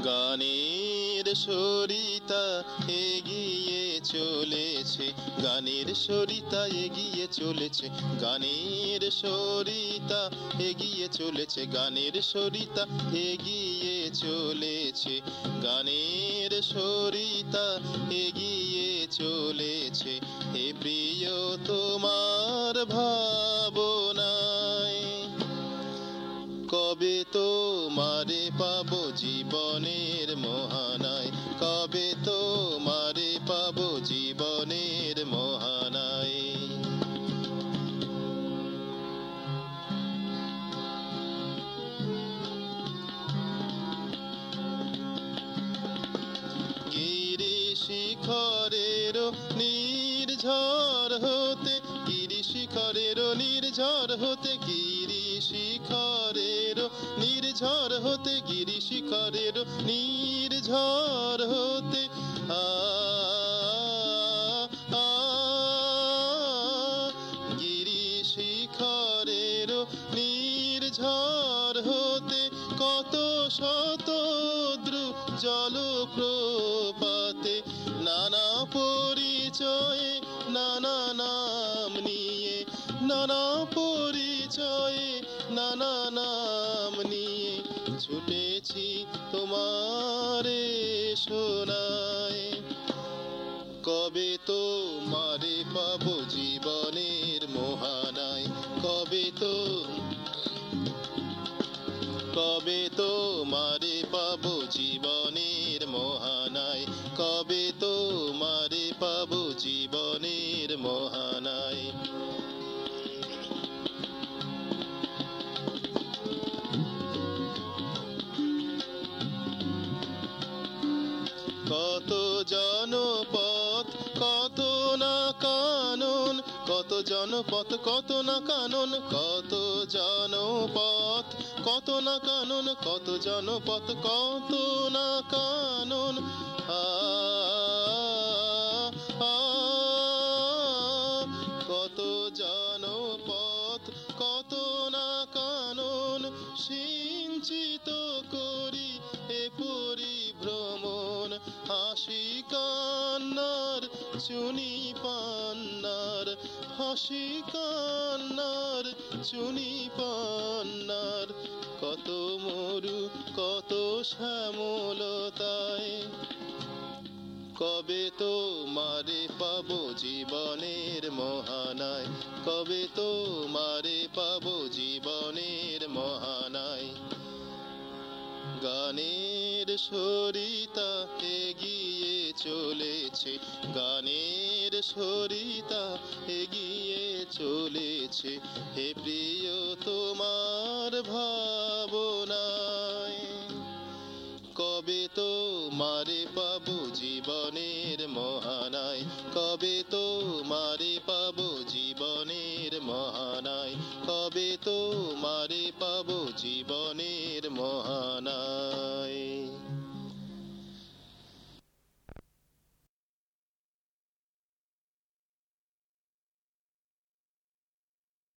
গানের সরিতা এগিয়ে চলেছে, গানের সরিতা এগিয়ে চলেছে, গানের সরিতা এগিয়ে চলেছে, গানের সরিতা এগিয়ে চলেছে, গানের সরিতা এগিয়ে চলেছে। হে প্রিয় তোমার ভাবনায় কবে তোমারে পাবো জীবনের মোহনায়, কবে তোমারে পাবো জীবনের মোহনায়। গিরি শিখরের নির্ঝর হতে, গিরি শিখরের নির্ঝর হতে, গিরি শিখরের নির্ঝর হতে, গিরি শিখরের নির্ঝর হতে গিরি শিখরের নির্ঝর হতে কত শত জলপ্রপাতে নানা পরিচয়ে নানা নাম নিয়ে, নানা পরিচয়ে নানা নাম নিয়ে ছুটেছি তোমারে শোনায়। কবে তোমারে পাবো জীবনের মোহনায়, কবে তোমারে পাবো জীবনের মোহনায়, কবে তোমারে পাবো জীবনের মোহনায়। কত জনপথ কত না কানন, কত জনপথ কত না কানন, কত জনপথ কত না কানন, কত জনপথ কত না কানন কত জনপথ কত না কানন সিঞ্চিত করি এ পরিভ্রমণ। হাসি কান্নার চুনি পান্নার, হাসি কান্নার চুনি পান্নার, কত মরু কত শ্যামলতায়। কবে তোমারে পাবো জীবনের মোহনায়, কবে তোমারে পাবো জীবনের মোহনায়। গানের সরিতা এগিয়ে চলেছে, গানের সরিতা এগিয়ে চলেছে। হে প্রিয় তোমার ভাবনায় কবে তোমারে পাবো জীবনের মোহনায়, কবে তোমারে পাবো জীবনের মোহনায়, কবে তোমারে পাবো জীবনের মোহনায়।